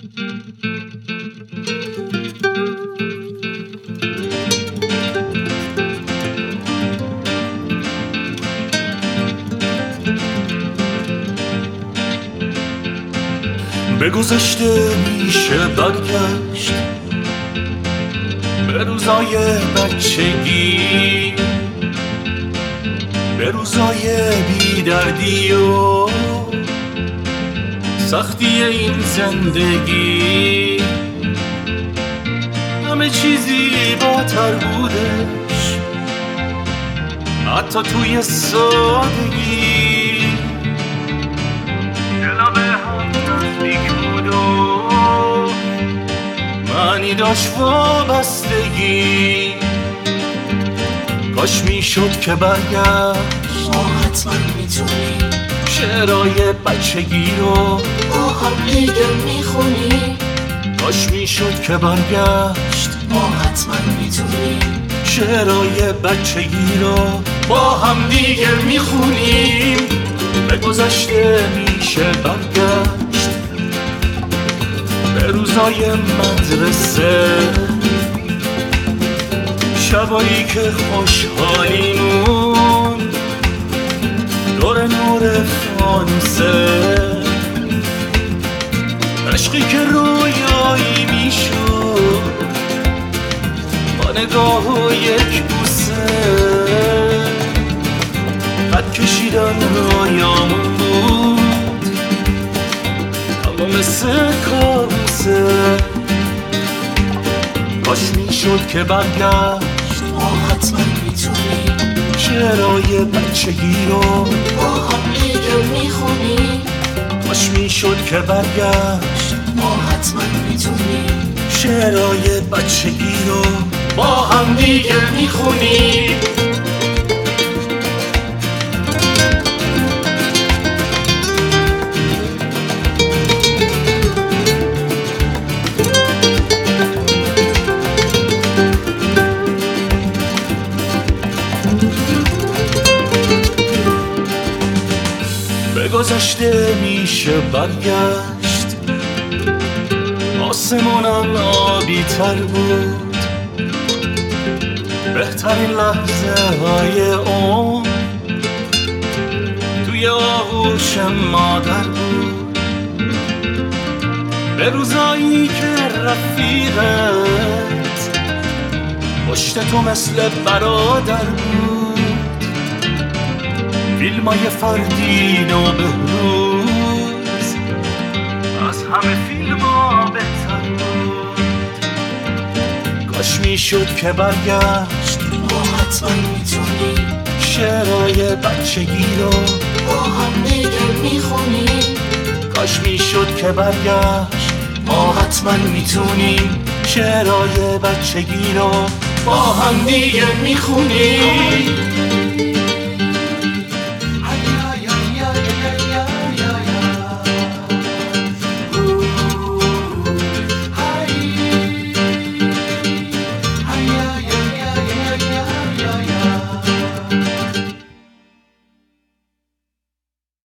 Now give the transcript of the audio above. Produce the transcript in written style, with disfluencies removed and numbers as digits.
به گذشته میشه برگشت، به روزای بچگی، به روزای بیدردی و سختی این زندگی. همه چیزی زیباتر بودش، حتی توی سادگی. دلا به هم نزدیک بود و معنی داشت وابستگی. کاش میشد که برگشت، ما حتما میتونیم شعرهای بچگی رو با هم دیگه میخونیم. کاش میشد که برگشت، ما حتما میتونیم شعرهای بچگی رو با هم دیگه میخونیم. به گذشته میشه برگشت، به روزای مدرسه، شبایی که خوشحالیمون دور نور فانوسه، عشقی که رویایی میشد با نگاه و یک بوسه. خط کشیدن رویامون بود اما مثل کابوسه. کاش میشد که برگشت، ما حتما میتونیم شعرهای بچگی رو با هم دیگه میخونیم. کاش میشد که برگشت، ما حتما میتونیم شعرهای بچگی رو با هم دیگه میخونیم. به گذشته میشه برگشت، آسمونم آبی تر بود، بهترین لحظه های عمر توی آغوش مادر بود. به روزایی که رفیقت پشت تو مثل برادر بود، فیلمای فردین و بهروز از همه فیلم‌ها بهتر بود. کاش میشد که برگشت، ما حتما میتونیم شعرهای بچگی رو با هم دیگه میخونیم. کاش میشد که برگشت، ما حتما میتونیم شعرهای بچگی رو با هم دیگه میخونیم.